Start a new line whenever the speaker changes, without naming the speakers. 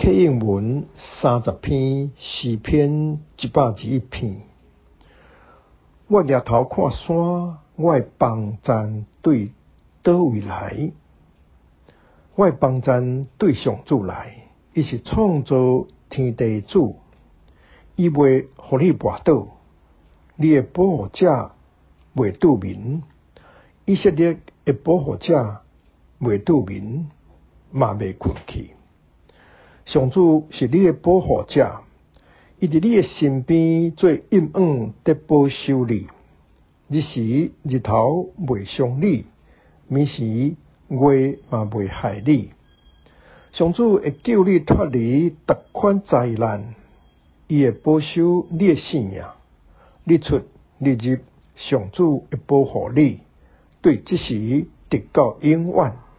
客应文30篇，诗篇121篇。我抬头看山，我的帮赞对倒位来？我的帮赞对上主来，伊是创造天地的主，伊袂互你绊倒，你的保护者袂拄眠，以色列的保护者袂拄眠，嘛袂困去。上主是你的保护者，伊伫你的身边做阴暗得保守你。日时日头袂伤你，暝时月嘛袂害你。上主会救你脱离逐款灾难，伊会保守你的性命。日出日入，上主会保护你，对即时直到永远。